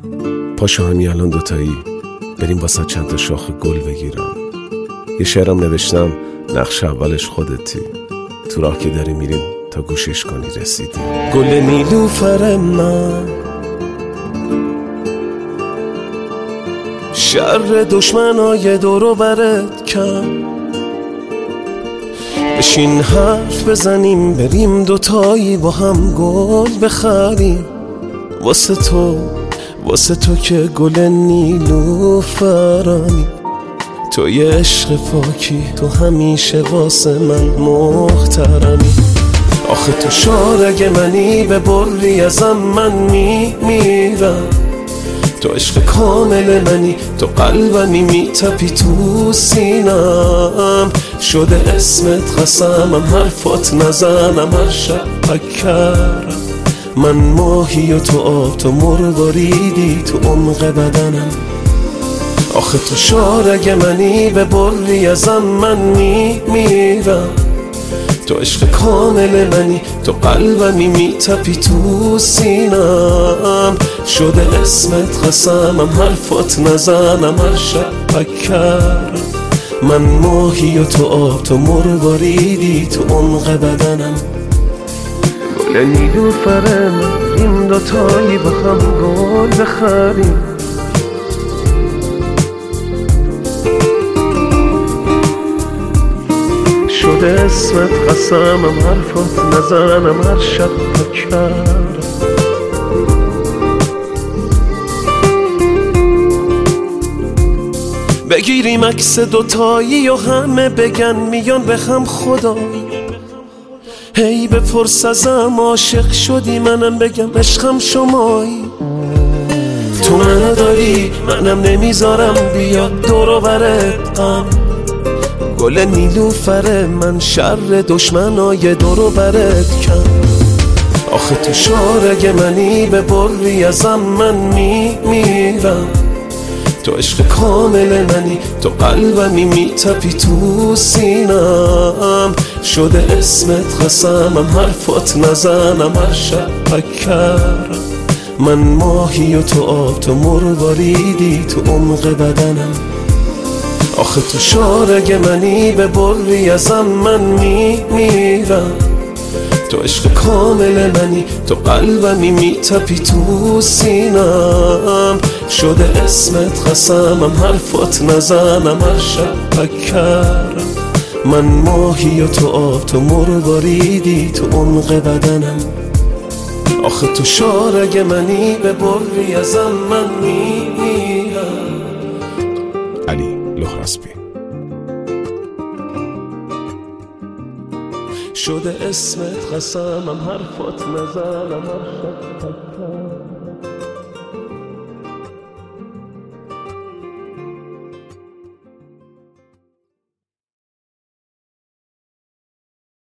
پاشو همین الان دوتایی بریم واسه چند تا شاخ گل بگیرم. یه شعرم نوشتم نقش اولش خودتی، تو راه که داری میریم تا گوشش کنی رسیدی. گل نیلوفر من شر دشمنای دورو برت کن، بشین حرف بزنیم بریم دوتایی با هم گل بخریم. واسه تو که گل نیلوفرانی، تو یه عشق پاکی، تو همیشه واسه من محترمی. آخه تو شارگ منی، به بری ازم من میمیرم. تو عشق کامل منی، تو قلبمی میتپی تو سینم. شده اسمت قسمم، حرفات نزنم هر شب پکرم. من ماهی و تو آب، تو مرواریدی تو عمق بدنم. آخه تو شارگ منی، به بری ازم من میمیرم. تو عشق کامل منی، تو قلبمی میتپی تو سینم. شده اسمت قسمم، حرفات نزنم هر شب پکرم. من ماهی و تو آب، تو مرواریدی تو عمق بدنم. گل نیلوفر من، این دوتایی با هم گل بخریم. شده اسمت قسمم، حرفات نزنم هر شب پکرم. بگیریم عکس دوتایی و همه بگن میان به هم خدایی. هی بپرس ازم عاشق شدی، منم بگم عشقم شمایی. تو منو داری منم نمیذارم بیاد دور و برت غم. گل نیلوفر من شر دشمنای دور و برت کن. آخه تو شارگ منی، به بری ازم من میمیرم. تو عشق کامل منی، تو قلبمی میتپی تو سینم. شده اسمت قسمم، حرفات نزنم هر شب پکرم. من ماهی و تو آب، تو مرواریدی تو عمق بدنم. آخه تو شارگ منی، به بری ازم من میمیرم. تو عشق کامل منی، تو قلبمی میتپی تو سینم. شده اسمت قسمم، حرفات نزنم هر شب پکرم. من ماهی و تو آب، تو مرواریدی تو عمق بدنم. آخه تو شارگ منی، به بری ازم من میمیرم. علی لخرسبی. شده اسمت قسمم، حرفات نزنم هر شب پکرم.